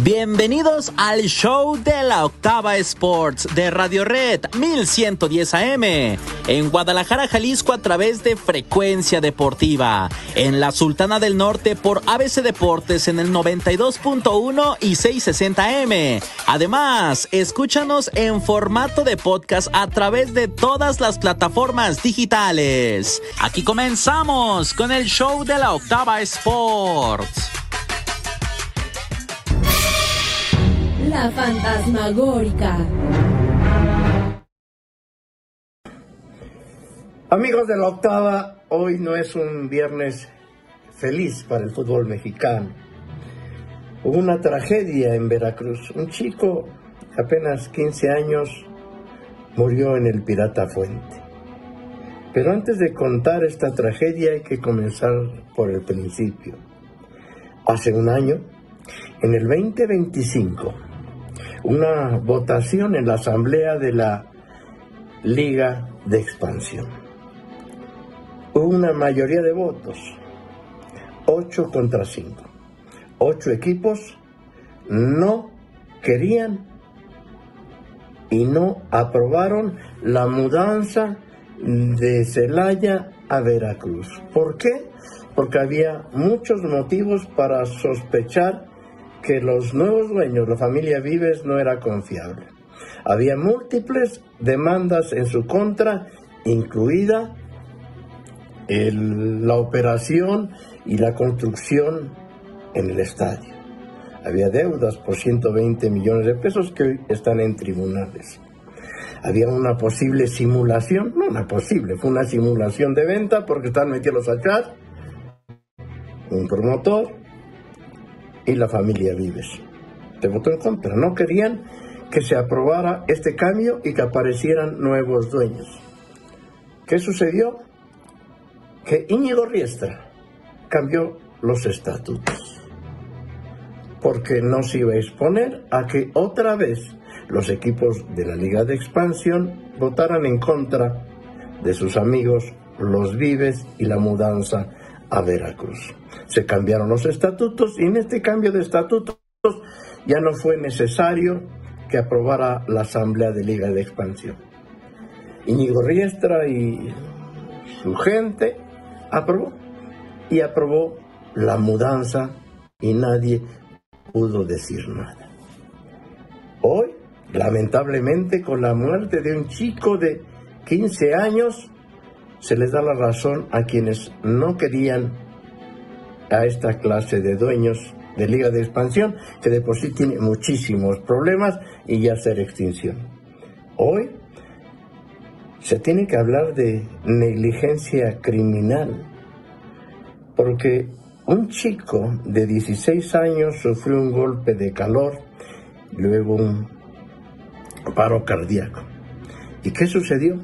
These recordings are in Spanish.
Bienvenidos al show de la Octava Sports de Radio Red 1110 AM en Guadalajara, Jalisco a través de Frecuencia Deportiva, en la Sultana del Norte por ABC Deportes en el 92.1 y 660 AM. Además, escúchanos en formato de podcast a través de todas las plataformas digitales. Aquí comenzamos con el show de la Octava Sports. La fantasmagórica. Amigos de la Octava, hoy no es un viernes feliz para el fútbol mexicano. Hubo una tragedia en Veracruz. Un chico de apenas 15 años murió en el Pirata Fuente. Pero antes de contar esta tragedia hay que comenzar por el principio. Hace un año, en el 2025, una votación en la asamblea de la Liga de Expansión. Hubo una mayoría de votos, 8 contra 5. 8 equipos no querían y no aprobaron la mudanza de Celaya a Veracruz. ¿Por qué? Porque había muchos motivos para sospechar que los nuevos dueños, la familia Vives, no era confiable. Había múltiples demandas en su contra, incluida la operación y la construcción en el estadio. Había deudas por 120 millones de pesos que hoy están en tribunales. Había una posible simulación, no una posible, fue una simulación de venta porque están metidos a chat, un promotor y la familia Vives. Se votó en contra, no querían que se aprobara este cambio y que aparecieran nuevos dueños. ¿Qué sucedió? Que Íñigo Riestra cambió los estatutos, porque no se iba a exponer a que otra vez los equipos de la Liga de Expansión votaran en contra de sus amigos los Vives y la mudanza a Veracruz. Se cambiaron los estatutos y en este cambio de estatutos ya no fue necesario que aprobara la Asamblea de Liga de Expansión. Íñigo Riestra y su gente aprobó la mudanza y nadie pudo decir nada. Hoy, lamentablemente, con la muerte de un chico de 15 años, se les da la razón a quienes no querían a esta clase de dueños de Liga de Expansión, que de por sí tiene muchísimos problemas y ya ser extinción. Hoy se tiene que hablar de negligencia criminal, porque un chico de 16 años sufrió un golpe de calor, luego un paro cardíaco. ¿Y qué sucedió?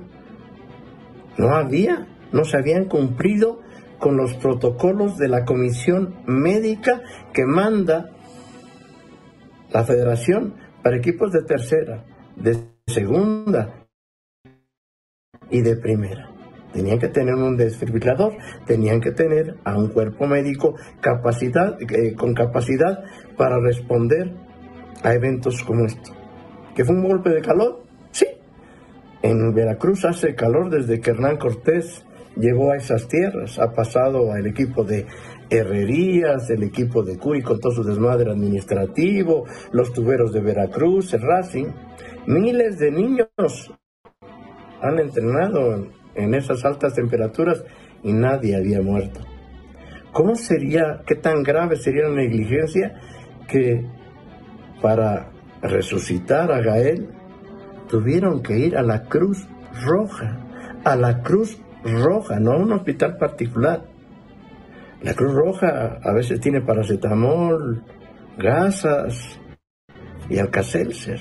No se habían cumplido con los protocolos de la comisión médica que manda la federación para equipos de tercera, de segunda y de primera. Tenían que tener un desfibrilador, tenían que tener a un cuerpo médico con capacidad para responder a eventos como esto. ¿Que fue un golpe de calor? Sí. En Veracruz hace calor desde que Hernán Cortés llegó a esas tierras. Ha pasado al equipo de Herrerías, el equipo de Curi con todo su desmadre administrativo, los tuberos de Veracruz, el Racing. Miles de niños han entrenado en esas altas temperaturas y nadie había muerto. ¿Qué tan grave sería la negligencia que para resucitar a Gael tuvieron que ir a la Cruz Roja, no a un hospital particular? La Cruz Roja a veces tiene paracetamol, gasas y Alka-Seltzer.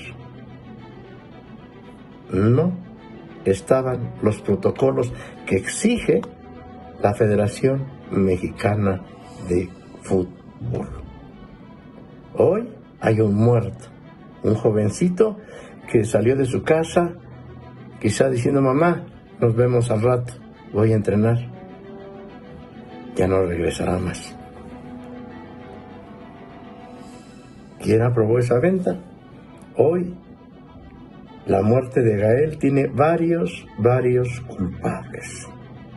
No estaban los protocolos que exige la Federación Mexicana de Fútbol. Hoy hay un muerto, un jovencito que salió de su casa, quizá diciendo: mamá, nos vemos al rato, voy a entrenar. Ya no regresará más. ¿Quién aprobó esa venta? Hoy, la muerte de Gael tiene varios culpables.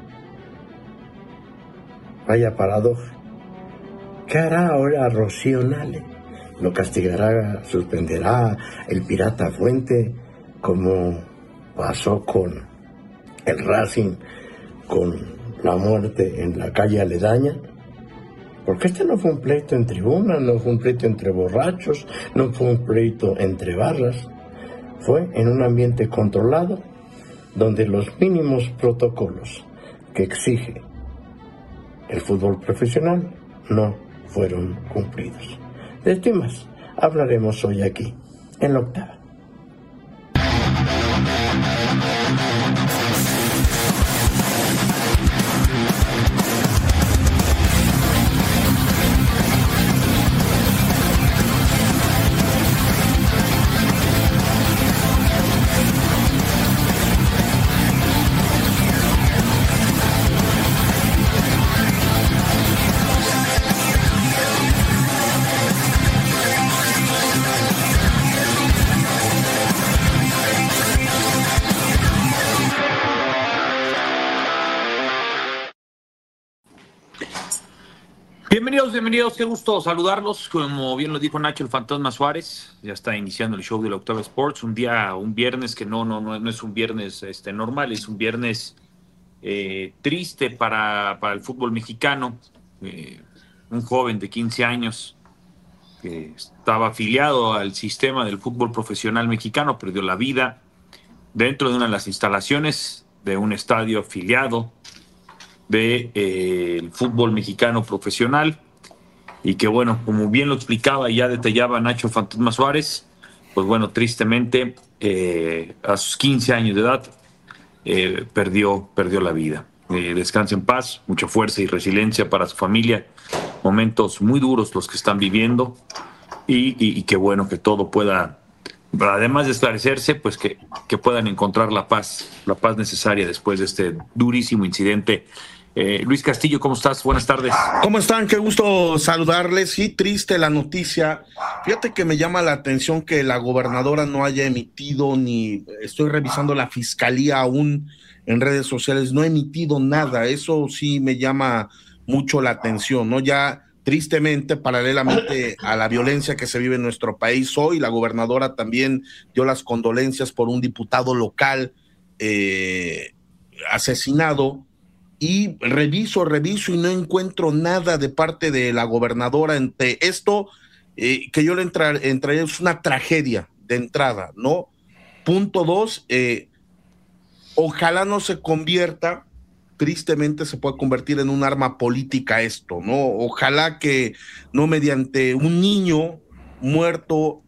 Vaya paradoja. ¿Qué hará ahora Rocío Nale? ¿Lo castigará, suspenderá el pirata Fuente como pasó con el Racing, con la muerte en la calle aledaña? Porque este no fue un pleito en tribuna, no fue un pleito entre borrachos, no fue un pleito entre barras. Fue en un ambiente controlado, donde los mínimos protocolos que exige el fútbol profesional no fueron cumplidos. De esto y más hablaremos hoy aquí, en La Octava. Bienvenidos, qué gusto saludarlos. Como bien lo dijo Nacho, el Fantasma Suárez, ya está iniciando el show de la Octava Sports, un viernes que no es un viernes normal, es un viernes triste para el fútbol mexicano. Un joven de 15 años que estaba afiliado al sistema del fútbol profesional mexicano, perdió la vida dentro de una de las instalaciones de un estadio afiliado del fútbol mexicano profesional, y que bueno, como bien lo explicaba y ya detallaba Nacho Fantasma Suárez, pues bueno, tristemente a sus 15 años de edad perdió la vida. Descanse en paz, mucha fuerza y resiliencia para su familia, momentos muy duros los que están viviendo, y que bueno, que todo pueda, además de esclarecerse, pues que puedan encontrar la paz necesaria después de este durísimo incidente. Luis Castillo, ¿cómo estás? Buenas tardes. ¿Cómo están? Qué gusto saludarles. Sí, triste la noticia. Fíjate que me llama la atención que la gobernadora no haya emitido, ni estoy revisando la fiscalía aún en redes sociales, no ha emitido nada. Eso sí me llama mucho la atención, ¿no? Ya tristemente, paralelamente a la violencia que se vive en nuestro país hoy, la gobernadora también dio las condolencias por un diputado local asesinado. Y reviso y no encuentro nada de parte de la gobernadora entre esto, que yo le entraría, es una tragedia de entrada, ¿no? Punto 2, ojalá no se convierta, tristemente se puede convertir en un arma política esto, ¿no? Ojalá que no mediante un niño muerto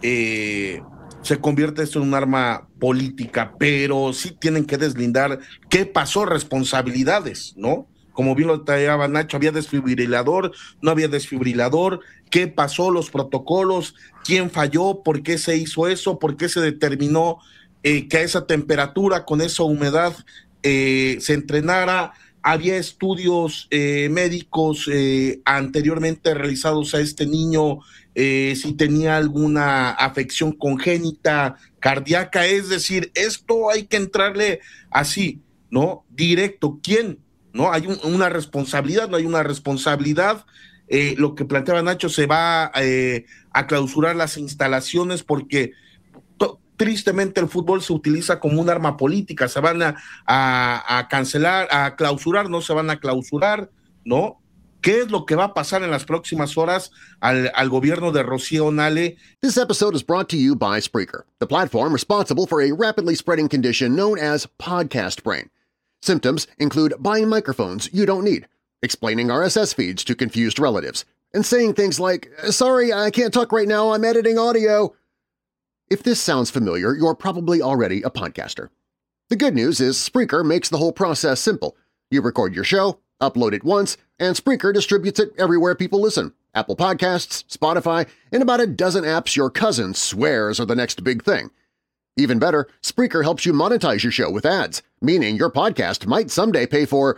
se convierte esto en un arma política, pero sí tienen que deslindar qué pasó, responsabilidades, ¿no? Como bien lo detallaba Nacho, había desfibrilador, no había desfibrilador, qué pasó, los protocolos, quién falló, por qué se hizo eso, por qué se determinó que a esa temperatura, con esa humedad, se entrenara. Había estudios médicos anteriormente realizados a este niño, si tenía alguna afección congénita cardíaca, es decir, esto hay que entrarle así, ¿no? Directo. ¿Quién? ¿No? Hay una responsabilidad, no hay una responsabilidad. Lo que planteaba Nacho, se va a clausurar las instalaciones porque tristemente el fútbol se utiliza como un arma política. Se van a cancelar, a clausurar, no se van a clausurar, ¿no? ¿Qué es lo que va a pasar en las próximas horas al gobierno de Rocío Nale? This episode is brought to you by Spreaker, the platform responsible for a rapidly spreading condition known as podcast brain. Symptoms include buying microphones you don't need, explaining RSS feeds to confused relatives, and saying things like, "Sorry, I can't talk right now, I'm editing audio." If this sounds familiar, you're probably already a podcaster. The good news is Spreaker makes the whole process simple. You record your show, upload it once, and Spreaker distributes it everywhere people listen. Apple Podcasts, Spotify, and about a dozen apps your cousin swears are the next big thing. Even better, Spreaker helps you monetize your show with ads, meaning your podcast might someday pay for,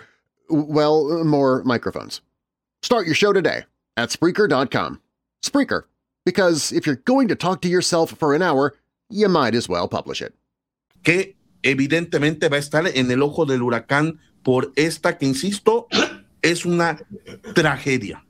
well, more microphones. Start your show today at Spreaker.com. Spreaker, Because if you're going to talk to yourself for an hour, you might as well publish it. Que evidentemente va a estar en el ojo del huracán por esta que, insisto, es una tragedia.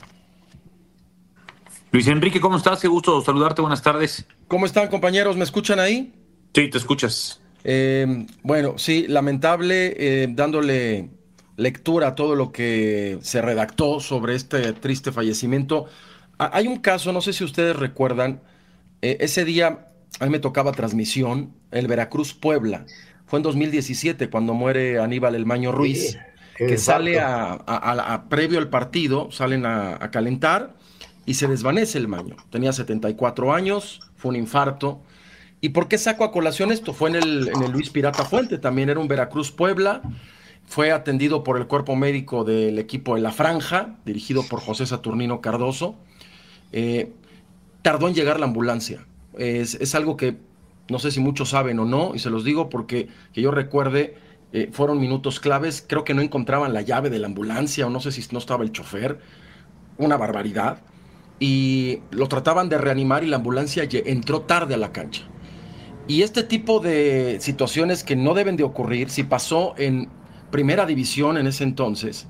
Luis Enrique, ¿cómo estás? Qué gusto saludarte, buenas tardes. ¿Cómo están, compañeros? ¿Me escuchan ahí? Sí, te escuchas. Bueno, sí, lamentable, dándole lectura a todo lo que se redactó sobre este triste fallecimiento. Hay un caso, no sé si ustedes recuerdan, ese día a mí me tocaba transmisión, el Veracruz-Puebla. Fue en 2017 cuando muere Aníbal El Maño Ruiz, que sale previo al partido, salen a calentar y se desvanece el Maño. Tenía 74 años, fue un infarto. ¿Y por qué saco a colación esto? Fue en el Luis Pirata Fuente, también era un Veracruz-Puebla. Fue atendido por el cuerpo médico del equipo de La Franja, dirigido por José Saturnino Cardoso. Tardó en llegar la ambulancia. Es algo que no sé si muchos saben o no, y se los digo porque que yo recuerde, fueron minutos claves. Creo que no encontraban la llave de la ambulancia, o no sé si no estaba el chofer. Una barbaridad. Y lo trataban de reanimar y la ambulancia entró tarde a la cancha. Y este tipo de situaciones que no deben de ocurrir, si pasó en primera división en ese entonces,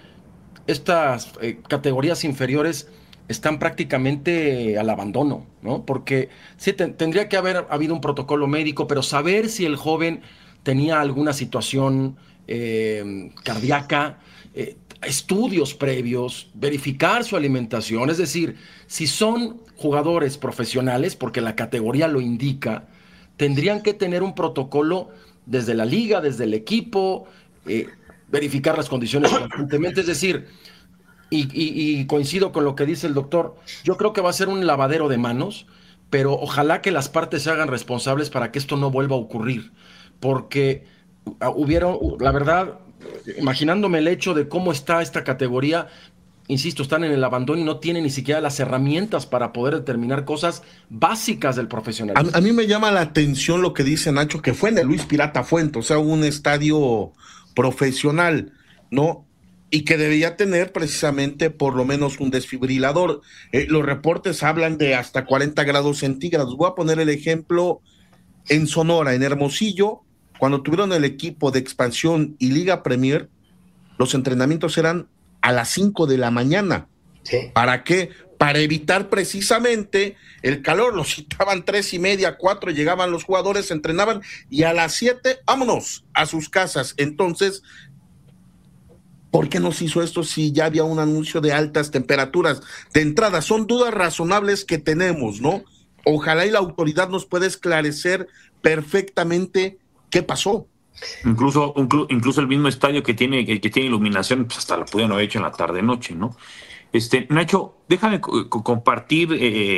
estas categorías inferiores están prácticamente al abandono, ¿no? Porque sí, tendría que haber habido un protocolo médico, pero saber si el joven tenía alguna situación cardíaca, estudios previos, verificar su alimentación, es decir, si son jugadores profesionales, porque la categoría lo indica, tendrían que tener un protocolo desde la liga, desde el equipo, verificar las condiciones constantemente, es decir, y coincido con lo que dice el doctor, yo creo que va a ser un lavadero de manos, pero ojalá que las partes se hagan responsables para que esto no vuelva a ocurrir, porque la verdad, imaginándome el hecho de cómo está esta categoría, insisto, están en el abandono y no tienen ni siquiera las herramientas para poder determinar cosas básicas del profesionalismo. A mí me llama la atención lo que dice Nacho, que fue en el Luis Pirata Fuente, o sea, un estadio profesional, ¿no? Y que debía tener precisamente por lo menos un desfibrilador. Los reportes hablan de hasta 40 grados centígrados. Voy a poner el ejemplo en Sonora, en Hermosillo, cuando tuvieron el equipo de expansión y Liga Premier, los entrenamientos eran a las 5 de la mañana. Sí. ¿Para qué? Para evitar precisamente el calor. Los citaban 3:30, 4, llegaban los jugadores, entrenaban y a las 7, vámonos a sus casas. Entonces, ¿por qué no se hizo esto si ya había un anuncio de altas temperaturas? De entrada, son dudas razonables que tenemos, ¿no? Ojalá y la autoridad nos pueda esclarecer perfectamente qué pasó. Incluso el mismo estadio que tiene iluminación, pues hasta lo pudieron haber hecho en la tarde-noche, ¿no? Nacho, déjame compartir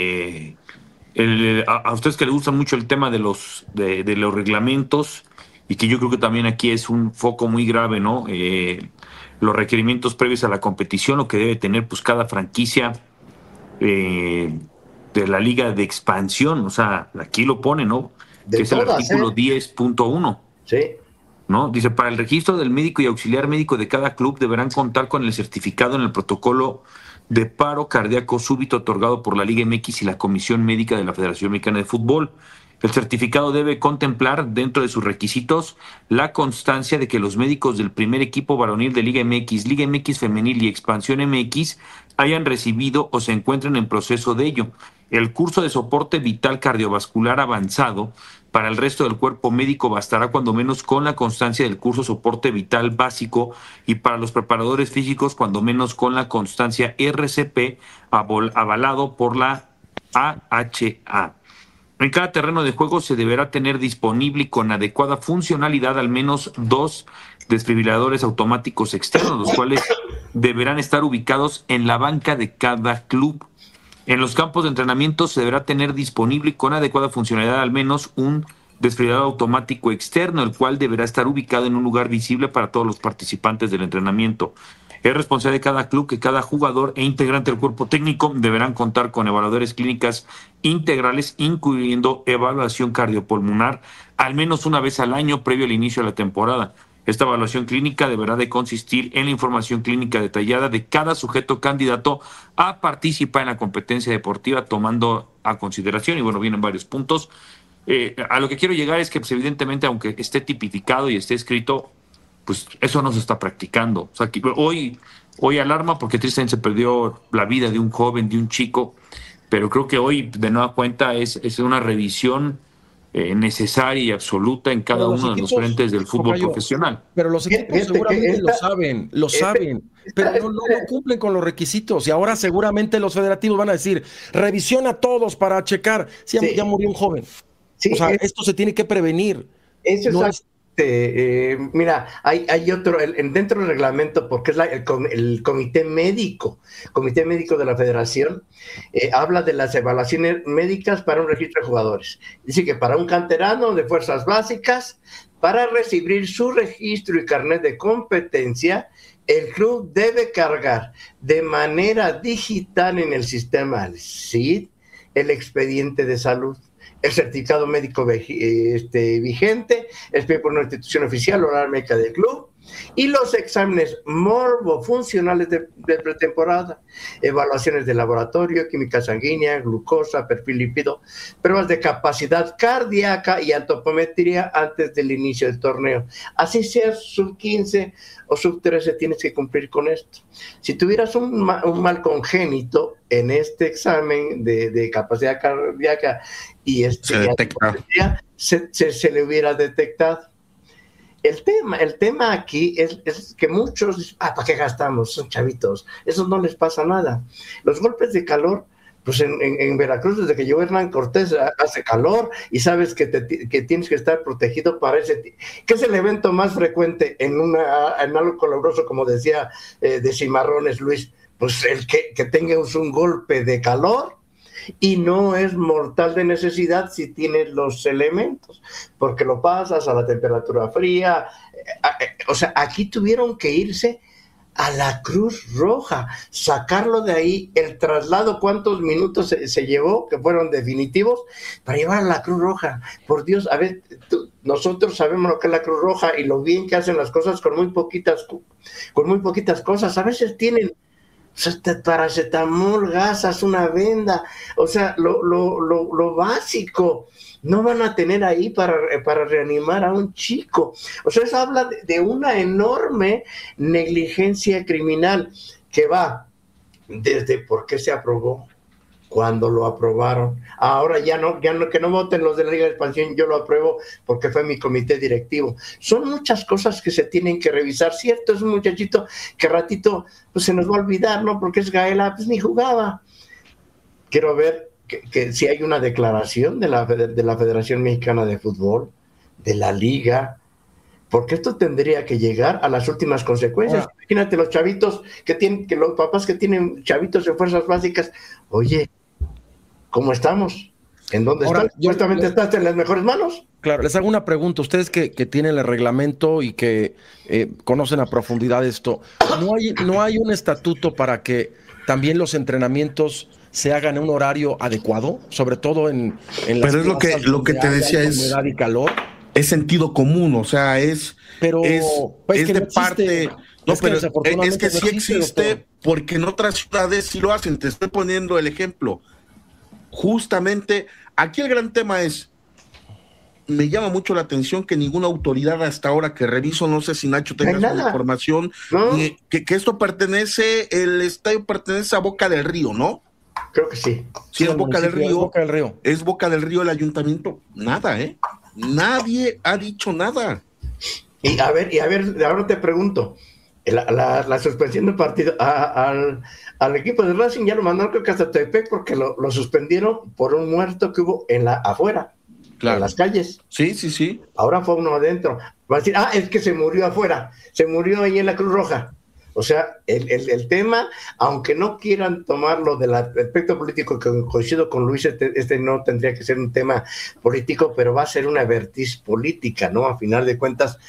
a ustedes que les gusta mucho el tema de los reglamentos, y que yo creo que también aquí es un foco muy grave, ¿no? Los requerimientos previos a la competición, lo que debe tener pues cada franquicia de la liga de expansión, o sea, aquí lo pone, ¿no? De que es todas, el artículo 10.1. Sí. ¿No? Dice, para el registro del médico y auxiliar médico de cada club deberán contar con el certificado en el protocolo de paro cardíaco súbito otorgado por la Liga MX y la Comisión Médica de la Federación Mexicana de Fútbol. El certificado debe contemplar dentro de sus requisitos la constancia de que los médicos del primer equipo varonil de Liga MX Femenil y Expansión MX hayan recibido o se encuentren en proceso de ello el curso de soporte vital cardiovascular avanzado. Para el resto del cuerpo médico bastará cuando menos con la constancia del curso soporte vital básico, y para los preparadores físicos cuando menos con la constancia RCP avalado por la AHA. En cada terreno de juego se deberá tener disponible y con adecuada funcionalidad al menos 2 desfibriladores automáticos externos, los cuales deberán estar ubicados en la banca de cada club. En los campos de entrenamiento se deberá tener disponible y con adecuada funcionalidad al menos un desfibrilador automático externo, el cual deberá estar ubicado en un lugar visible para todos los participantes del entrenamiento. Es responsabilidad de cada club que cada jugador e integrante del cuerpo técnico deberán contar con evaluadores clínicas integrales, incluyendo evaluación cardiopulmonar, al menos una vez al año previo al inicio de la temporada. Esta evaluación clínica deberá de consistir en la información clínica detallada de cada sujeto candidato a participar en la competencia deportiva, tomando a consideración, y bueno, vienen varios puntos. A lo que quiero llegar es que, pues, evidentemente, aunque esté tipificado y esté escrito, pues eso no se está practicando. O sea, que hoy alarma porque tristemente se perdió la vida de un joven, de un chico, pero creo que hoy, de nueva cuenta, es una revisión necesaria y absoluta en cada uno de los frentes del fútbol profesional. Pero los equipos seguramente lo saben, pero no cumplen con los requisitos, y ahora seguramente los federativos van a decir, revisión a todos para checar si ya murió un joven. Sí, o sea, esto se tiene que prevenir. Eso no es... mira, hay otro, dentro del reglamento, porque es el comité médico de la federación, habla de las evaluaciones médicas para un registro de jugadores. Dice que para un canterano de fuerzas básicas, para recibir su registro y carnet de competencia, el club debe cargar de manera digital en el sistema SID el expediente de salud, el certificado médico vigente, expedido por una institución oficial o la médica del club, y los exámenes morbofuncionales de pretemporada, evaluaciones de laboratorio, química sanguínea, glucosa, perfil lípido, pruebas de capacidad cardíaca y antropometría antes del inicio del torneo. Así sea sub-15 o sub-13, tienes que cumplir con esto. Si tuvieras un mal congénito en este examen de capacidad cardíaca y se le hubiera detectado. El tema aquí es que muchos dicen, ¿para qué gastamos? Son chavitos, esos no les pasa nada. Los golpes de calor, pues en Veracruz, desde que llegó Hernán Cortés, hace calor y sabes que tienes que estar protegido para que es el evento más frecuente en algo caluroso, como decía de Cimarrones Luis, pues el que tengas un golpe de calor, y no es mortal de necesidad si tienes los elementos, porque lo pasas a la temperatura fría. O sea, aquí tuvieron que irse a la Cruz Roja, sacarlo de ahí, el traslado, cuántos minutos se llevó, que fueron definitivos, para llevar a la Cruz Roja. Por Dios, a ver, nosotros sabemos lo que es la Cruz Roja y lo bien que hacen las cosas con muy poquitas cosas. A veces tienen paracetamol, gasas, una venda, o sea, lo básico. No van a tener ahí para reanimar a un chico. O sea, eso habla de una enorme negligencia criminal que va desde por qué se aprobó, cuando lo aprobaron. Ahora ya no, que no voten los de la Liga de Expansión, yo lo apruebo porque fue mi comité directivo. Son muchas cosas que se tienen que revisar. Cierto, es un muchachito que ratito pues se nos va a olvidar, ¿no? Porque es Gaela, pues ni jugaba. Quiero ver que si hay una declaración de la Federación Mexicana de Fútbol, de la Liga, porque esto tendría que llegar a las últimas consecuencias. Imagínate los chavitos los papás que tienen chavitos de fuerzas básicas. Oye, ¿cómo estamos? ¿En dónde están? Supuestamente estás en las mejores manos. Claro, les hago una pregunta. Ustedes que tienen el reglamento y que conocen a profundidad esto, ¿no hay un estatuto para que también los entrenamientos se hagan en un horario adecuado? Sobre todo en las Pero es lo que te decía, es humedad y calor. Es sentido común, o sea, es de parte. No, pero es que sí existe, doctor, porque en otras ciudades sí lo hacen. Te estoy poniendo el ejemplo. Justamente, aquí el gran tema es, me llama mucho la atención que ninguna autoridad hasta ahora que reviso, no sé si Nacho tenga su información, ¿no? que esto el estadio pertenece a Boca del Río, ¿no? Creo que sí. Sí, es Boca del Río. Es Boca del Río el ayuntamiento. Nada, Nadie ha dicho nada. Y a ver, ahora te pregunto, la suspensión del partido al equipo de Racing ya lo mandaron, creo que hasta Tepec, porque lo suspendieron por un muerto que hubo afuera, claro, en las calles. Sí. Ahora fue uno adentro. Va a decir, es que se murió afuera, se murió ahí en la Cruz Roja. O sea, el tema, aunque no quieran tomarlo del aspecto político, que coincido con Luis, este no tendría que ser un tema político, pero va a ser una vertiz política, ¿no? A final de cuentas,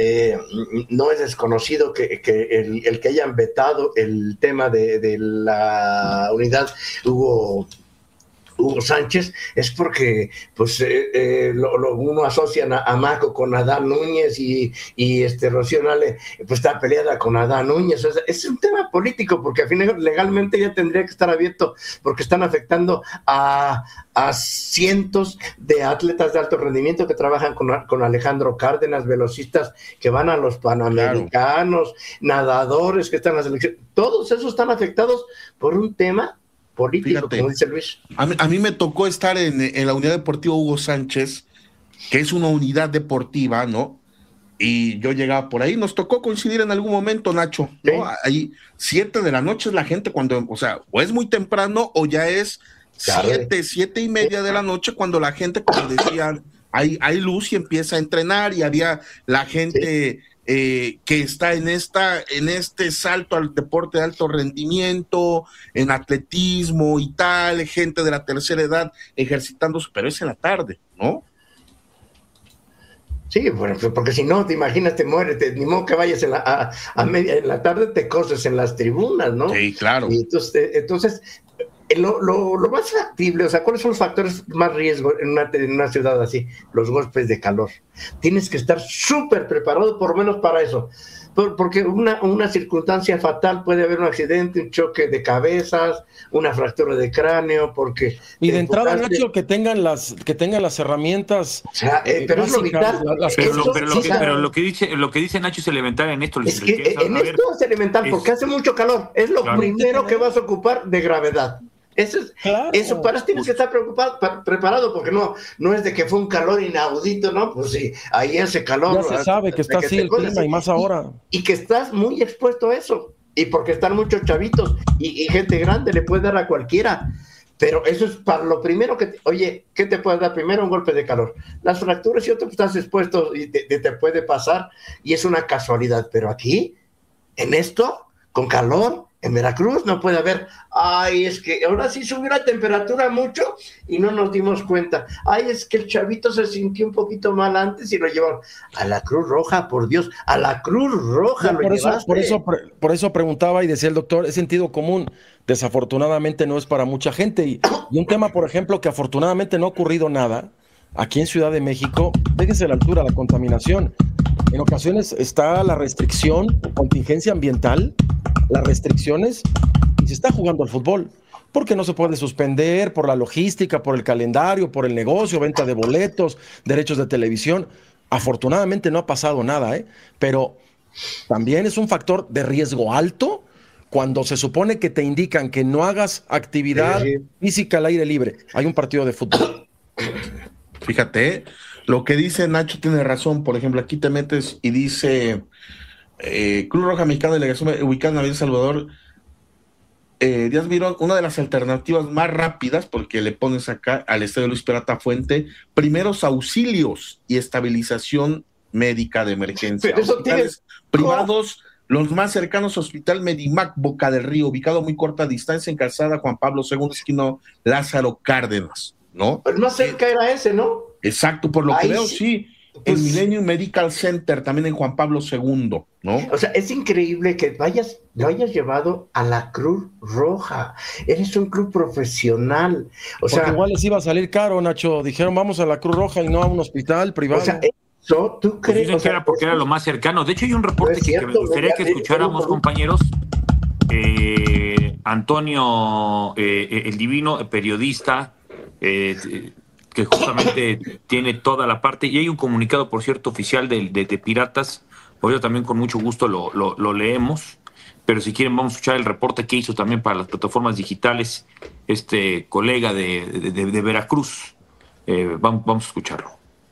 no es desconocido que el que hayan vetado el tema de la unidad, hubo Hugo Sánchez, es porque pues uno asocia a Maco con Adán Núñez y Rocío Nale pues está peleada con Adán Núñez. O sea, es un tema político, porque al final legalmente ya tendría que estar abierto, porque están afectando a cientos de atletas de alto rendimiento que trabajan con Alejandro Cárdenas, velocistas que van a los Panamericanos, nadadores que están en la selección. Todos esos están afectados por un tema político. Fíjate, como dice Luis. A mí me tocó estar en la unidad deportiva Hugo Sánchez, que es una unidad deportiva, ¿no? Y yo llegaba por ahí, nos tocó coincidir en algún momento, Nacho, ¿no? ¿Sí? Ahí 7 de la noche es la gente cuando, o sea, o es muy temprano o ya es 7:30 de la noche cuando la gente, como decían, hay luz y empieza a entrenar, y había la gente que está en este salto al deporte de alto rendimiento, en atletismo y tal, gente de la tercera edad ejercitándose, pero es en la tarde, ¿no? Sí, bueno, porque si no, te imaginas, te mueres, ni modo que vayas en la tarde, te coses en las tribunas, ¿no? Sí, claro. Y entonces lo más factible, o sea, ¿cuáles son los factores más riesgo en una ciudad así? Los golpes de calor. Tienes que estar súper preparado, por lo menos para eso. Porque una circunstancia fatal, puede haber un accidente, un choque de cabezas, una fractura de cráneo, porque... Y de entrada, Nacho, que tengan las herramientas... O sea, pero es lo vital. Pero lo que dice Nacho es elemental en esto. Es que en esto es elemental, porque hace mucho calor. Es lo primero que vas a ocupar de gravedad. Eso para eso tienes que estar preparado, porque no es de que fue un calor inaudito, ¿no? Pues sí, ahí ese calor. Ya se sabe que está así el clima, y más ahora. Y que estás muy expuesto a eso, y porque están muchos chavitos y gente grande, le puede dar a cualquiera. Pero eso es para lo primero que... Oye, ¿qué te puede dar primero? Un golpe de calor. Las fracturas y otro, pues estás expuesto y te puede pasar, y es una casualidad. Pero aquí, en esto, con calor... En Veracruz no puede haber, es que ahora sí subió la temperatura mucho y no nos dimos cuenta. Es que el chavito se sintió un poquito mal antes y lo llevaron a la Cruz Roja, por Dios, a la Cruz Roja. Por eso preguntaba y decía el doctor, es sentido común. Desafortunadamente no es para mucha gente. Y un tema, por ejemplo, que afortunadamente no ha ocurrido nada, aquí en Ciudad de México, déjese la altura, la contaminación. En ocasiones está la restricción, contingencia ambiental, las restricciones, y se está jugando al fútbol, porque no se puede suspender por la logística, por el calendario, por el negocio, venta de boletos, derechos de televisión. Afortunadamente no ha pasado nada, pero también es un factor de riesgo alto cuando se supone que te indican que no hagas actividad física al aire libre. Hay un partido de fútbol. Fíjate, lo que dice Nacho tiene razón. Por ejemplo, aquí te metes y dice Cruz Roja Mexicana, delegación ubicada en Avenida Salvador, Díaz Mirón, una de las alternativas más rápidas, porque le pones acá al estadio Luis Peralta Fuente, primeros auxilios y estabilización médica de emergencia. Pero eso hospitales privados, los más cercanos, Hospital Medimac Boca del Río, ubicado a muy corta distancia en Calzada Juan Pablo II, esquina Lázaro Cárdenas, ¿no? Pues más cerca era ese, ¿no? Exacto, por lo que veo, sí. El Millennium Medical Center, también en Juan Pablo II, ¿no? O sea, es increíble que lo hayas llevado a la Cruz Roja. Eres un club profesional. Porque igual les iba a salir caro, Nacho. Dijeron, vamos a la Cruz Roja y no a un hospital privado. O sea, eso, ¿tú crees? Dicen que era porque era lo más cercano. De hecho, hay un reporte que me gustaría que escucháramos, compañeros. Antonio, el divino periodista, que justamente tiene toda la parte, y hay un comunicado, por cierto, oficial de Piratas, por ello también con mucho gusto lo leemos, pero si quieren vamos a escuchar el reporte que hizo también para las plataformas digitales este colega de Veracruz. Vamos a escucharlo.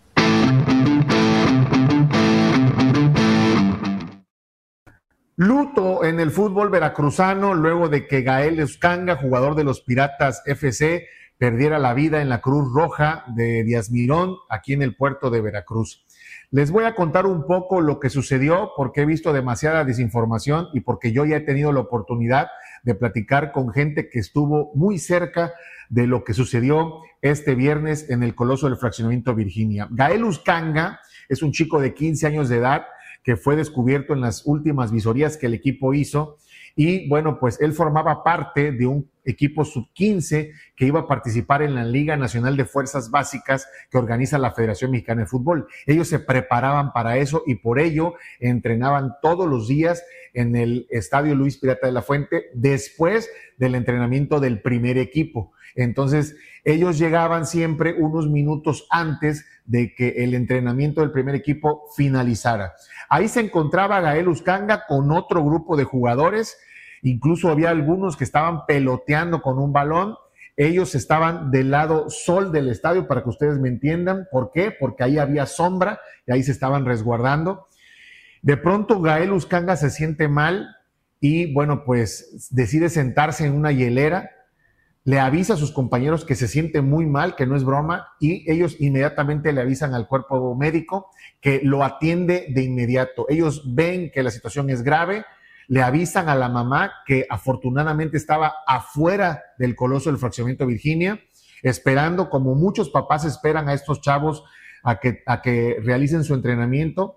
Luto en el fútbol veracruzano luego de que Gael Uscanga, jugador de los Piratas FC, perdiera la vida en la Cruz Roja de Díaz Mirón, aquí en el puerto de Veracruz. Les voy a contar un poco lo que sucedió, porque he visto demasiada desinformación y porque yo ya he tenido la oportunidad de platicar con gente que estuvo muy cerca de lo que sucedió este viernes en el Coloso del Fraccionamiento Virginia. Gael Uscanga es un chico de 15 años de edad que fue descubierto en las últimas visorías que el equipo hizo. Y bueno, pues él formaba parte de un equipo sub-15 que iba a participar en la Liga Nacional de Fuerzas Básicas que organiza la Federación Mexicana de Fútbol. Ellos se preparaban para eso y por ello entrenaban todos los días en el Estadio Luis Pirata de la Fuente después del entrenamiento del primer equipo. Entonces, ellos llegaban siempre unos minutos antes de que el entrenamiento del primer equipo finalizara. Ahí se encontraba Gael Uzcanga con otro grupo de jugadores. Incluso había algunos que estaban peloteando con un balón. Ellos estaban del lado sol del estadio, para que ustedes me entiendan. ¿Por qué? Porque ahí había sombra y ahí se estaban resguardando. De pronto Gael Uzcanga se siente mal y, bueno, pues decide sentarse en una hielera. Le avisa a sus compañeros que se siente muy mal, que no es broma, y ellos inmediatamente le avisan al cuerpo médico que lo atiende de inmediato. Ellos ven que la situación es grave. Le avisan a la mamá que afortunadamente estaba afuera del Coloso del Fraccionamiento Virginia, esperando, como muchos papás esperan a estos chavos a que realicen su entrenamiento.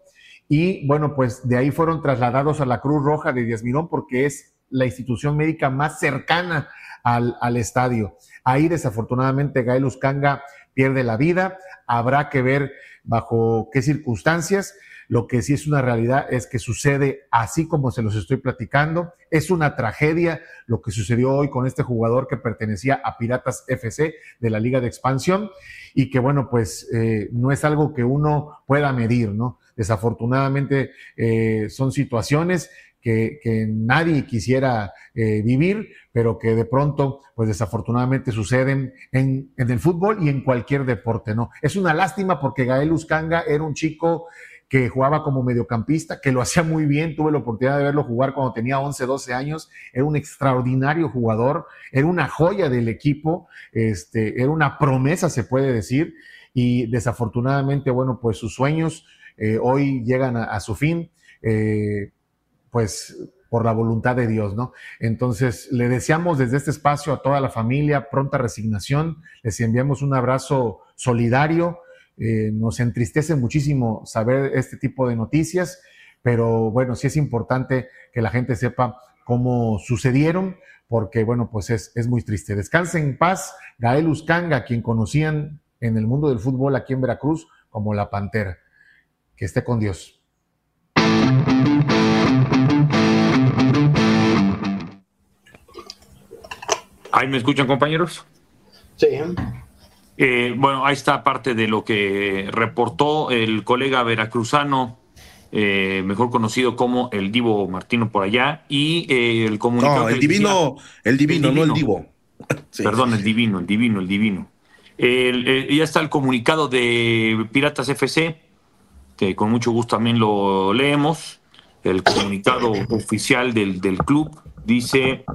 Y bueno, pues de ahí fueron trasladados a la Cruz Roja de Díaz Mirón porque es la institución médica más cercana al estadio. Ahí desafortunadamente Gael Uzcanga pierde la vida. Habrá que ver bajo qué circunstancias. Lo que sí es una realidad es que sucede así como se los estoy platicando. Es una tragedia lo que sucedió hoy con este jugador que pertenecía a Piratas FC de la Liga de Expansión y que, bueno, pues no es algo que uno pueda medir, ¿no? Desafortunadamente son situaciones que nadie quisiera vivir, pero que de pronto, pues desafortunadamente suceden en el fútbol y en cualquier deporte, ¿no? Es una lástima porque Gael Uzcanga era un chico que jugaba como mediocampista, que lo hacía muy bien. Tuve la oportunidad de verlo jugar cuando tenía 11, 12 años. Era un extraordinario jugador, era una joya del equipo, era una promesa, se puede decir, y desafortunadamente, bueno, pues sus sueños hoy llegan a su fin, pues por la voluntad de Dios, ¿no? Entonces, le deseamos desde este espacio a toda la familia pronta resignación, les enviamos un abrazo solidario. Nos entristece muchísimo saber este tipo de noticias, pero bueno, sí es importante que la gente sepa cómo sucedieron, porque bueno, pues es muy triste. Descanse en paz Gael Uzcanga, quien conocían en el mundo del fútbol aquí en Veracruz como la Pantera. Que esté con Dios. ¿Ahí me escuchan, compañeros? Sí. Bueno, ahí está parte de lo que reportó el colega veracruzano, mejor conocido como el Divo Martino por allá, y el comunicado. No, el divino, no el Divo. Sí, perdón, sí. El divino. Ya está el comunicado de Piratas FC, que con mucho gusto también lo leemos. El comunicado oficial del club dice: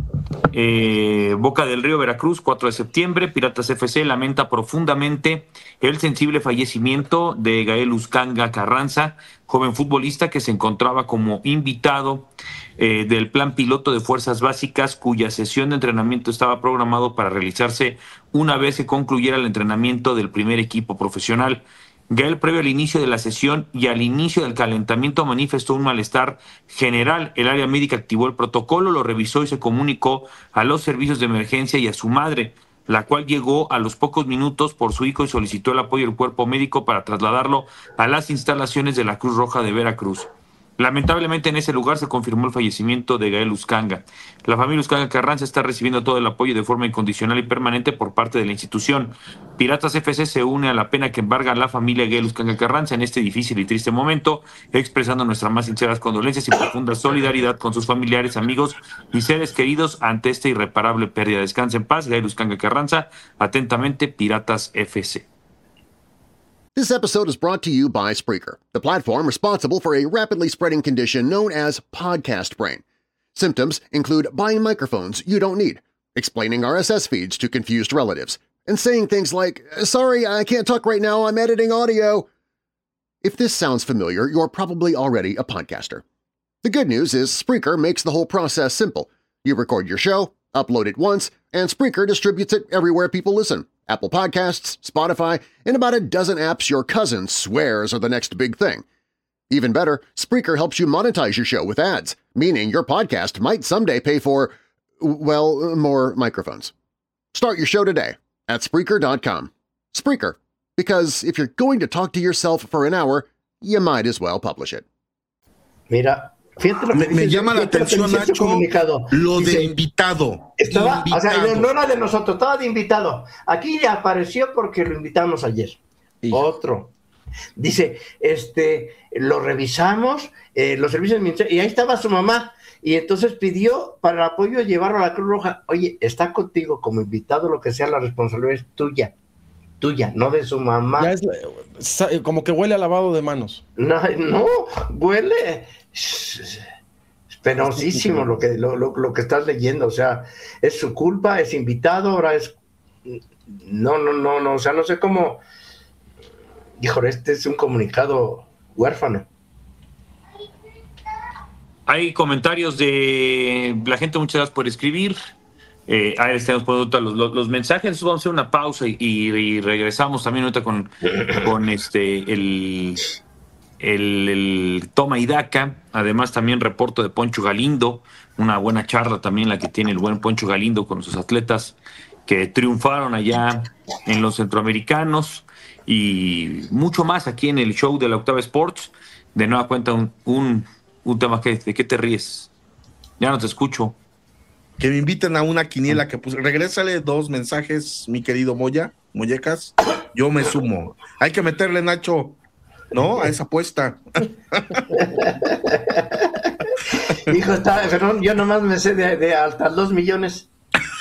Boca del Río, Veracruz, 4 de septiembre, Piratas FC lamenta profundamente el sensible fallecimiento de Gael Uzcanga Carranza, joven futbolista que se encontraba como invitado del plan piloto de Fuerzas Básicas, cuya sesión de entrenamiento estaba programado para realizarse una vez que concluyera el entrenamiento del primer equipo profesional. Gael, previo al inicio de la sesión y al inicio del calentamiento, manifestó un malestar general. El área médica activó el protocolo, lo revisó y se comunicó a los servicios de emergencia y a su madre, la cual llegó a los pocos minutos por su hijo y solicitó el apoyo del cuerpo médico para trasladarlo a las instalaciones de la Cruz Roja de Veracruz. Lamentablemente en ese lugar se confirmó el fallecimiento de Gael Uzcanga. La familia Uzcanga Carranza está recibiendo todo el apoyo de forma incondicional y permanente por parte de la institución. Piratas FC se une a la pena que embarga a la familia Gael Uzcanga Carranza en este difícil y triste momento, expresando nuestras más sinceras condolencias y profunda solidaridad con sus familiares, amigos y seres queridos ante esta irreparable pérdida. Descanse en paz, Gael Uzcanga Carranza. Atentamente, Piratas FC. This episode is brought to you by Spreaker, the platform responsible for a rapidly spreading condition known as podcast brain. Symptoms include buying microphones you don't need, explaining RSS feeds to confused relatives, and saying things like, "Sorry, I can't talk right now, I'm editing audio." If this sounds familiar, you're probably already a podcaster. The good news is Spreaker makes the whole process simple. You record your show, upload it once, and Spreaker distributes it everywhere people listen. Apple Podcasts, Spotify, and about a dozen apps your cousin swears are the next big thing. Even better, Spreaker helps you monetize your show with ads, meaning your podcast might someday pay for, well, more microphones. Start your show today at Spreaker.com. Spreaker, because if you're going to talk to yourself for an hour, you might as well publish it. Mira, fíjate lo que me llama la atención, Nacho, lo de invitado. Estaba, o sea, no era de nosotros, estaba de invitado. Aquí apareció porque lo invitamos ayer. Otro. Dice, lo revisamos, los servicios ministeriales, y ahí estaba su mamá. Y entonces pidió para el apoyo llevarlo a la Cruz Roja. Oye, está contigo como invitado, lo que sea, la responsabilidad es tuya, no de su mamá. Ya como que huele a lavado de manos. No, huele. Es penosísimo lo que estás leyendo. O sea, es su culpa, es invitado, ahora es. No. O sea, no sé cómo. Híjole, este es un comunicado huérfano. Hay comentarios de la gente, muchas gracias por escribir. Ahí estamos poniendo los mensajes. Vamos a hacer una pausa y regresamos también ahorita con el toma y daca. Además también reporto de Poncho Galindo, una buena charla también la que tiene el buen Poncho Galindo con sus atletas que triunfaron allá en los centroamericanos y mucho más aquí en el show de la Octava Sports. De nueva cuenta un tema ¿de qué te ríes? Ya no te escucho. Que me inviten a una quiniela que puse. Regrésale 2 mensajes, mi querido Mollecas. Yo me sumo. Hay que meterle, Nacho, ¿no? A esa apuesta. Hijo, perdón, yo nomás me sé de hasta 2 millones.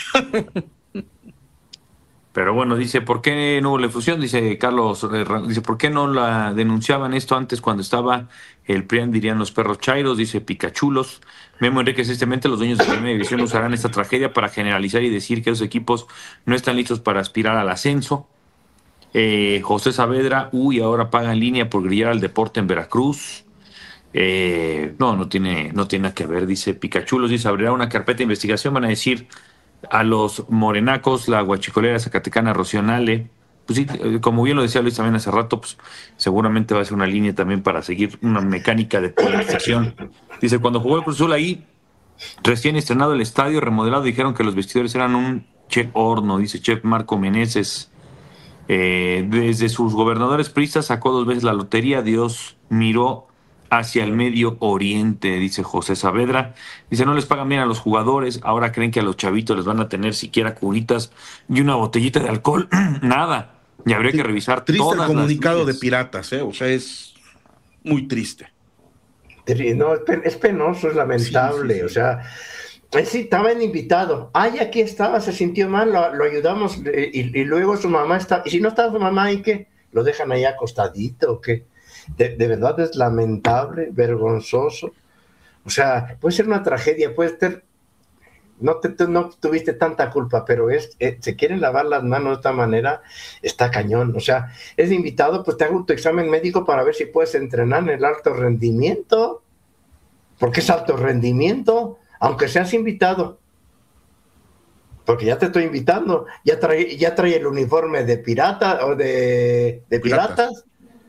Pero bueno, dice, ¿por qué no hubo la fusión? Dice Carlos, dice, ¿por qué no la denunciaban esto antes cuando estaba el PRIAN? Dirían los perros chairos, dice Picachulos. Memo Enrique, tristemente los dueños de la primera división usarán esta tragedia para generalizar y decir que los equipos no están listos para aspirar al ascenso. José Saavedra, ahora paga en línea por grillar al deporte en Veracruz. No tiene nada que ver, dice Picachulos, dice, abrirá una carpeta de investigación, van a decir a los morenacos, la guachicolera zacatecana Rocío Nale. Pues sí, como bien lo decía Luis también hace rato, pues seguramente va a ser una línea también para seguir una mecánica de polarización. Dice, cuando jugó el Cruz Azul ahí, recién estrenado el estadio, remodelado, dijeron que los vestidores eran un horno, dice Chef Marco Meneses. Desde sus gobernadores priistas sacó 2 veces la lotería, Dios miró hacia el Medio Oriente, dice José Saavedra. Dice, no les pagan bien a los jugadores, ahora creen que a los chavitos les van a tener siquiera curitas y una botellita de alcohol. Nada. Y habría que revisar triste todas el comunicado las de Piratas, o sea, es muy triste. No, es penoso, es lamentable, sí. O sea, sí, estaba en invitado. Aquí estaba, se sintió mal, lo ayudamos, y luego su mamá está, y si no está su mamá, ¿y qué? ¿Lo dejan ahí acostadito o qué? De verdad es lamentable, vergonzoso. O sea, puede ser una tragedia, puede ser, no tuviste tanta culpa, pero se quieren lavar las manos de esta manera, está cañón. O sea, es invitado, pues te hago tu examen médico para ver si puedes entrenar en el alto rendimiento, porque es alto rendimiento, aunque seas invitado. Porque ya te estoy invitando, ya trae el uniforme de pirata o de piratas.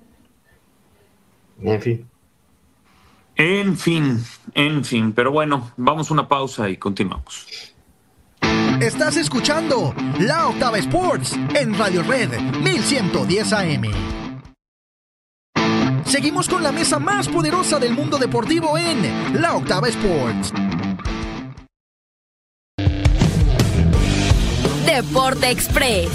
En fin, pero bueno, vamos a una pausa y continuamos. Estás escuchando La Octava Sports en Radio Red 1110 AM. Seguimos con la mesa más poderosa del mundo deportivo en La Octava Sports. Deporte Express.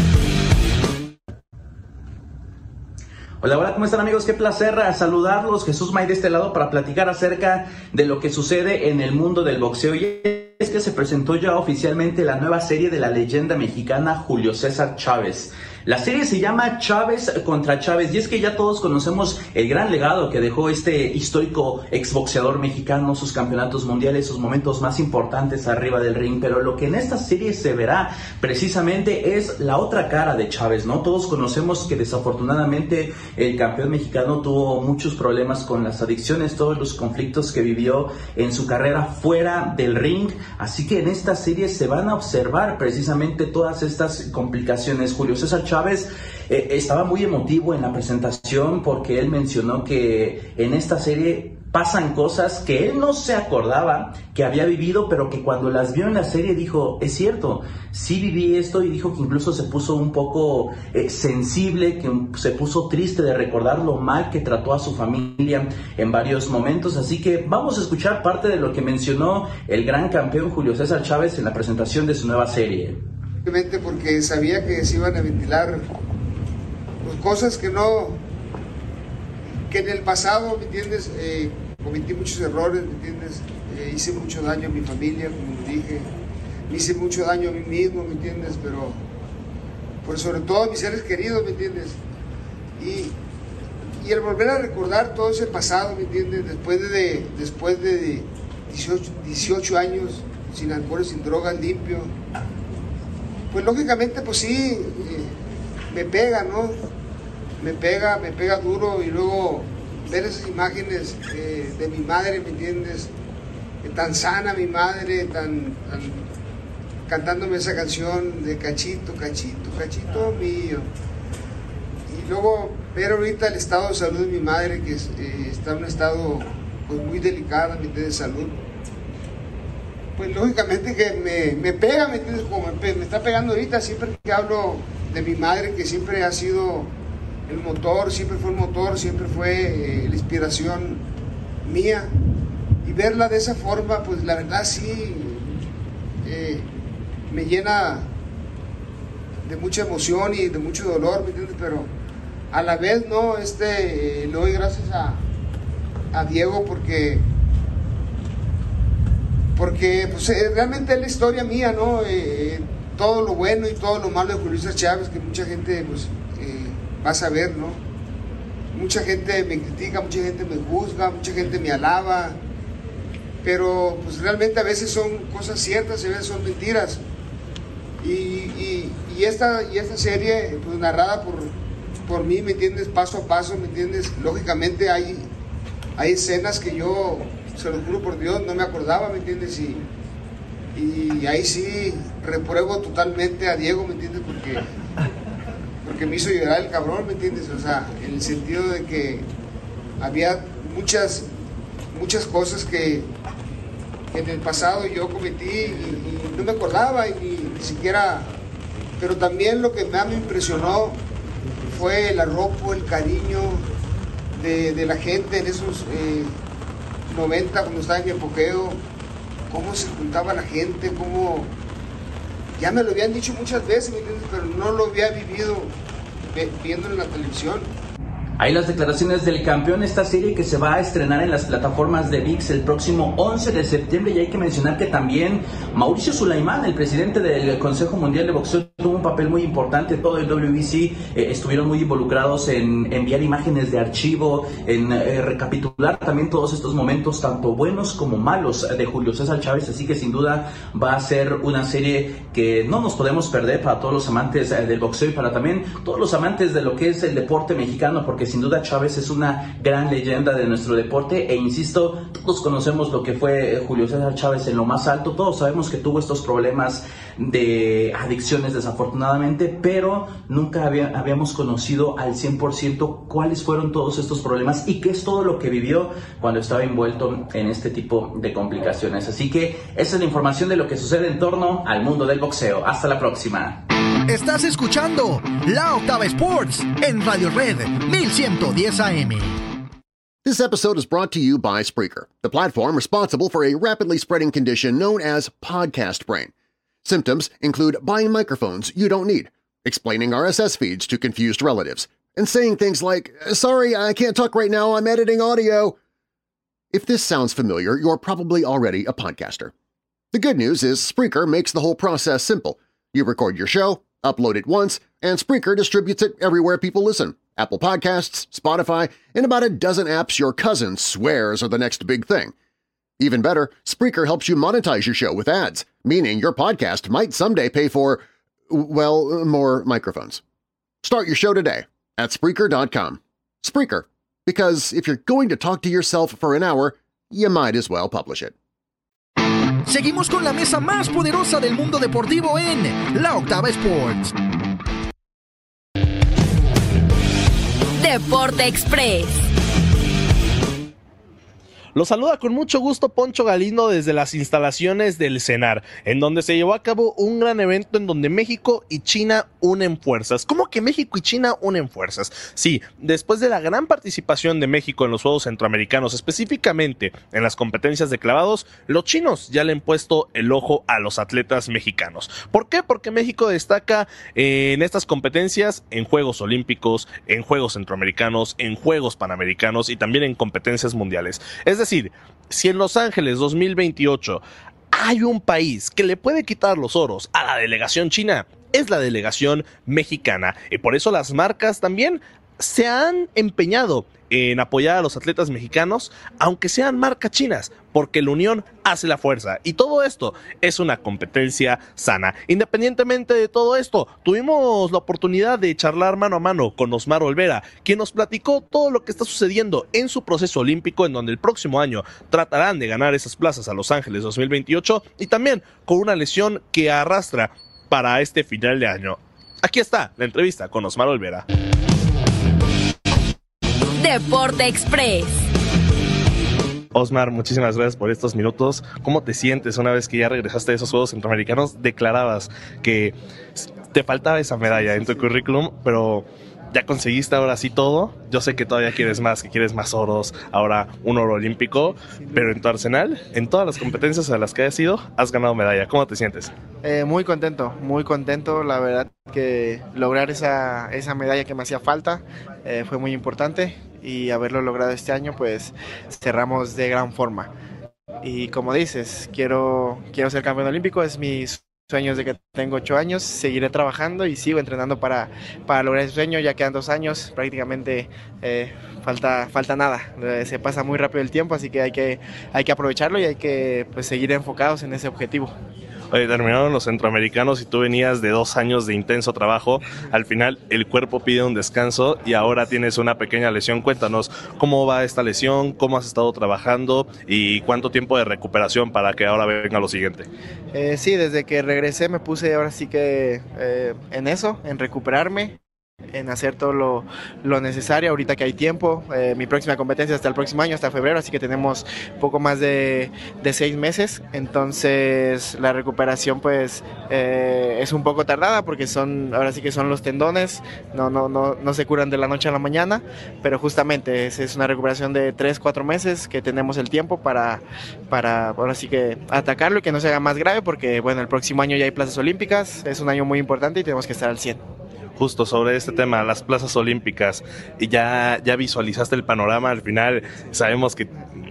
Hola, ¿cómo están, amigos? Qué placer saludarlos. Jesús May de este lado para platicar acerca de lo que sucede en el mundo del boxeo. Y es que se presentó ya oficialmente la nueva serie de la leyenda mexicana Julio César Chávez. La serie se llama Chávez contra Chávez y es que ya todos conocemos el gran legado que dejó este histórico exboxeador mexicano, sus campeonatos mundiales, sus momentos más importantes arriba del ring, pero lo que en esta serie se verá precisamente es la otra cara de Chávez, ¿no? Todos conocemos que desafortunadamente el campeón mexicano tuvo muchos problemas con las adicciones, todos los conflictos que vivió en su carrera fuera del ring, así que en esta serie se van a observar precisamente todas estas complicaciones. Julio César Chávez Chávez estaba muy emotivo en la presentación porque él mencionó que en esta serie pasan cosas que él no se acordaba que había vivido, pero que cuando las vio en la serie dijo, es cierto, sí viví esto, y dijo que incluso se puso un poco sensible, que se puso triste de recordar lo mal que trató a su familia en varios momentos. Así que vamos a escuchar parte de lo que mencionó el gran campeón Julio César Chávez en la presentación de su nueva serie. Simplemente porque sabía que se iban a ventilar pues, cosas que en el pasado, ¿me entiendes? Cometí muchos errores, ¿me entiendes? Hice mucho daño a mi familia, como dije, me hice mucho daño a mí mismo, ¿me entiendes? Pero sobre todo a mis seres queridos, ¿me entiendes? Y el volver a recordar todo ese pasado, ¿me entiendes? Después de 18 años sin alcohol, sin drogas, limpio, pues lógicamente pues sí, me pega, ¿no? Me pega duro, y luego ver esas imágenes de mi madre, ¿me entiendes? Tan sana mi madre, cantándome esa canción de cachito, cachito, cachito mío. Y luego ver ahorita el estado de salud de mi madre, que está en un estado pues, muy delicado, ¿me entiendes? De salud. Pues lógicamente que me pega, ¿me entiendes? Como me está pegando ahorita siempre que hablo de mi madre, que siempre ha sido el motor, siempre fue la inspiración mía, y verla de esa forma, pues la verdad sí me llena de mucha emoción y de mucho dolor, ¿me entiendes? Pero a la vez no, le doy gracias a Diego porque pues, realmente es la historia mía, ¿no? Todo lo bueno y todo lo malo de Julio César Chávez, que mucha gente pues va a saber, ¿no? Mucha gente me critica, mucha gente me juzga, mucha gente me alaba, pero pues realmente a veces son cosas ciertas y a veces son mentiras. Y esta serie, pues narrada por mí, ¿me entiendes? Paso a paso, ¿me entiendes? Lógicamente hay escenas que yo, se lo juro por Dios, no me acordaba, ¿me entiendes? Y ahí sí repruebo totalmente a Diego, ¿me entiendes? Porque me hizo llorar el cabrón, ¿me entiendes? O sea, en el sentido de que había muchas cosas que en el pasado yo cometí y no me acordaba, y ni siquiera. Pero también lo que más me impresionó fue el arropo, el cariño de la gente en esos 90, cuando estaba en mi apogeo, cómo se juntaba la gente, cómo. Ya me lo habían dicho muchas veces, ¿me entiendes? Pero no lo había vivido viéndolo en la televisión. Hay las declaraciones del campeón, esta serie que se va a estrenar en las plataformas de ViX el próximo 11 de septiembre, y hay que mencionar que también Mauricio Sulaimán, el presidente del Consejo Mundial de Boxeo, tuvo un papel muy importante. Todo el WBC estuvieron muy involucrados en enviar imágenes de archivo, en recapitular también todos estos momentos, tanto buenos como malos, de Julio César Chávez. Así que sin duda va a ser una serie que no nos podemos perder para todos los amantes del boxeo y para también todos los amantes de lo que es el deporte mexicano, porque sin duda Chávez es una gran leyenda de nuestro deporte, e insisto, todos conocemos lo que fue Julio César Chávez en lo más alto, todos sabemos que tuvo estos problemas de adicciones desafortunadamente, pero nunca habíamos conocido al 100% cuáles fueron todos estos problemas y qué es todo lo que vivió cuando estaba envuelto en este tipo de complicaciones. Así que esa es la información de lo que sucede en torno al mundo del boxeo. Hasta la próxima. Estás escuchando La Octava Sports en Radio Red 1110 AM. This episode is brought to you by Spreaker, the platform responsible for a rapidly spreading condition known as podcast brain. Symptoms include buying microphones you don't need, explaining RSS feeds to confused relatives, and saying things like, "Sorry, I can't talk right now, I'm editing audio." If this sounds familiar, you're probably already a podcaster. The good news is Spreaker makes the whole process simple. You record your show, upload it once, and Spreaker distributes it everywhere people listen. Apple Podcasts, Spotify, and about a dozen apps your cousin swears are the next big thing. Even better, Spreaker helps you monetize your show with ads, meaning your podcast might someday pay for, well, more microphones. Start your show today at Spreaker.com. Spreaker, because if you're going to talk to yourself for an hour, you might as well publish it. Seguimos con la mesa más poderosa del mundo deportivo en La Octava Sports. Deporte Express. Los saluda con mucho gusto Poncho Galindo desde las instalaciones del CENAR, en donde se llevó a cabo un gran evento en donde México y China unen fuerzas. ¿Cómo que México y China unen fuerzas? Sí, después de la gran participación de México en los Juegos Centroamericanos, específicamente en las competencias de clavados, los chinos ya le han puesto el ojo a los atletas mexicanos. ¿Por qué? Porque México destaca en estas competencias en Juegos Olímpicos, en Juegos Centroamericanos, en Juegos Panamericanos y también en competencias mundiales. Es decir, si en Los Ángeles 2028 hay un país que le puede quitar los oros a la delegación china, es la delegación mexicana. Y por eso las marcas también se han empeñado en apoyar a los atletas mexicanos, aunque sean marcas chinas, porque la unión hace la fuerza. Y todo esto es una competencia sana. Independientemente de todo esto, tuvimos la oportunidad de charlar mano a mano con Osmar Olvera, quien nos platicó todo lo que está sucediendo en su proceso olímpico, en donde el próximo año tratarán de ganar esas plazas a Los Ángeles 2028, y también con una lesión que arrastra para este final de año. Aquí está la entrevista con Osmar Olvera. Deporte Express. Osmar, muchísimas gracias por estos minutos. ¿Cómo te sientes una vez que ya regresaste de esos Juegos Centroamericanos? Declarabas que te faltaba esa medalla en tu currículum, pero ya conseguiste ahora sí todo. Yo sé que todavía quieres más, que quieres más oros, ahora un oro olímpico, pero en tu arsenal, en todas las competencias a las que hayas ido, has ganado medalla. ¿Cómo te sientes? Muy contento, la verdad que lograr esa medalla que me hacía falta fue muy importante, y haberlo logrado este año pues cerramos de gran forma. Y como dices, quiero ser campeón olímpico, es mi sueño desde que tengo 8 años, seguiré trabajando y sigo entrenando para lograr ese sueño. Ya quedan 2 años, prácticamente falta nada, se pasa muy rápido el tiempo, así que hay que aprovecharlo y hay que pues seguir enfocados en ese objetivo. Oye, terminaron los centroamericanos y tú venías de 2 años de intenso trabajo. Al final el cuerpo pide un descanso y ahora tienes una pequeña lesión. Cuéntanos, ¿cómo va esta lesión? ¿Cómo has estado trabajando? ¿Y cuánto tiempo de recuperación para que ahora venga lo siguiente? Sí, desde que regresé me puse ahora sí que en eso, en recuperarme, en hacer todo lo necesario ahorita que hay tiempo. Mi próxima competencia hasta el próximo año, hasta febrero, así que tenemos poco más de 6 meses, entonces la recuperación pues es un poco tardada porque ahora sí que son los tendones, no se curan de la noche a la mañana, pero justamente es una recuperación de 3-4 meses que tenemos el tiempo para ahora sí que atacarlo y que no se haga más grave, porque bueno, el próximo año ya hay plazas olímpicas, es un año muy importante y tenemos que estar al 100%. Justo sobre este tema, las plazas olímpicas, y ya visualizaste el panorama. Al final sabemos que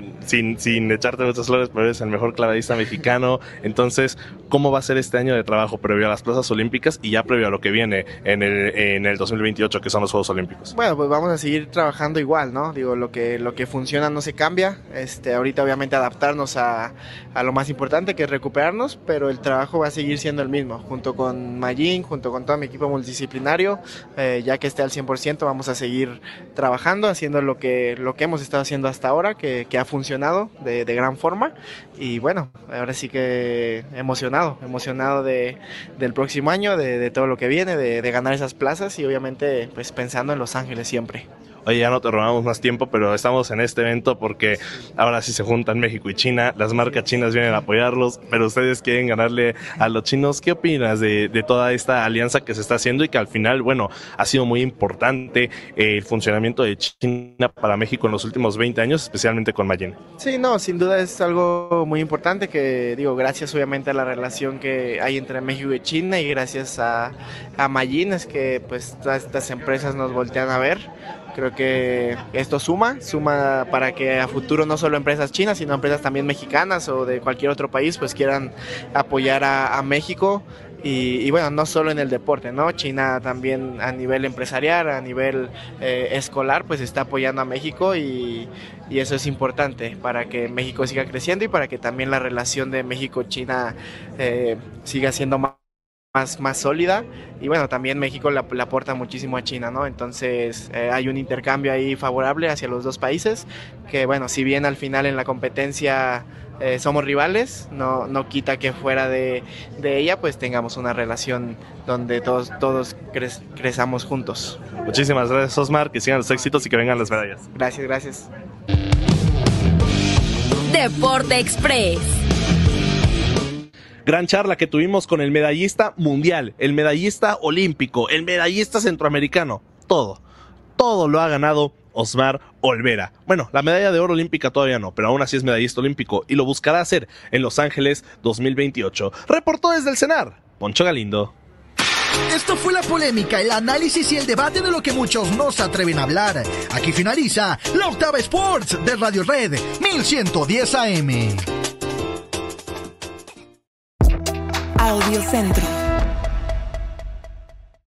sin echarte muchas flores, pero eres el mejor clavadista mexicano. Entonces, ¿cómo va a ser este año de trabajo previo a las plazas olímpicas y ya previo a lo que viene en el 2028, que son los Juegos Olímpicos? Bueno, pues vamos a seguir trabajando igual, ¿no? Digo, lo que funciona no se cambia. Ahorita obviamente adaptarnos a lo más importante, que es recuperarnos, pero el trabajo va a seguir siendo el mismo, junto con Mayín, junto con todo mi equipo multidisciplinario. Ya que esté al 100%, vamos a seguir trabajando, haciendo lo que hemos estado haciendo hasta ahora, que ha funcionado de gran forma. Y bueno, ahora sí que emocionado del próximo año, de todo lo que viene, de ganar esas plazas y obviamente pues pensando en Los Ángeles siempre. Oye, ya no te robamos más tiempo, pero estamos en este evento porque ahora sí se juntan México y China, las marcas chinas vienen a apoyarlos, pero ustedes quieren ganarle a los chinos. ¿Qué opinas de toda esta alianza que se está haciendo y que al final, bueno, ha sido muy importante el funcionamiento de China para México en los últimos 20 años, especialmente con Mayín? Sí, no, sin duda es algo muy importante, que digo, gracias obviamente a la relación que hay entre México y China, y gracias a Mayín es que pues todas estas empresas nos voltean a ver. Creo que esto suma para que a futuro no solo empresas chinas, sino empresas también mexicanas o de cualquier otro país pues quieran apoyar a México. Y bueno, no solo en el deporte, ¿no? China también a nivel empresarial, a nivel escolar, pues está apoyando a México, y eso es importante para que México siga creciendo y para que también la relación de México-China siga siendo más sólida. Y bueno, también México le aporta muchísimo a China, ¿no? Entonces hay un intercambio ahí favorable hacia los dos países, que bueno, si bien al final en la competencia somos rivales, no quita que fuera de ella pues tengamos una relación donde todos crezamos juntos. Muchísimas gracias, Osmar, que sigan los éxitos y que vengan las medallas. Gracias. Deporte Express. Gran charla que tuvimos con el medallista mundial, el medallista olímpico, el medallista centroamericano, todo lo ha ganado Osmar Olvera. Bueno, la medalla de oro olímpica todavía no, pero aún así es medallista olímpico y lo buscará hacer en Los Ángeles 2028. Reportó desde el CENAR, Poncho Galindo. Esto fue la polémica, el análisis y el debate de lo que muchos no se atreven a hablar. Aquí finaliza La Octava Sports de Radio Red 1110 AM. Audio Centro.